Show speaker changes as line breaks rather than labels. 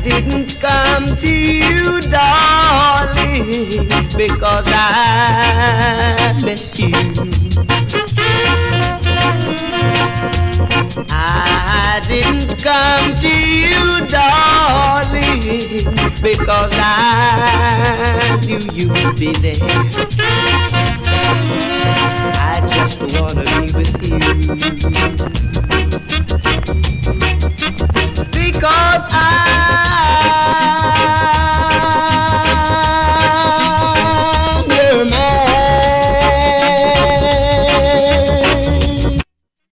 didn't come to you, darling, because I miss you. I didn't come to you, darling, because I knew you'd be there. I just wanna be with you.